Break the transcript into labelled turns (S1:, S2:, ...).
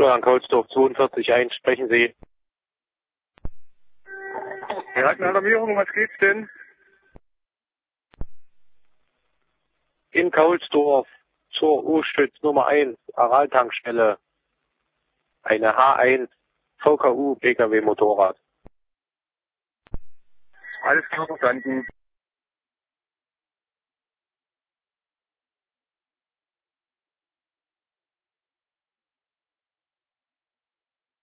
S1: Florian Kaulsdorf 42.1, sprechen Sie.
S2: Wir hatten eine Alarmierung, was geht's denn?
S1: In Kaulsdorf zur U-Stütz Nummer 1, Araltankstelle. Eine H1 VKU PKW Motorrad.
S2: Alles klar verstanden.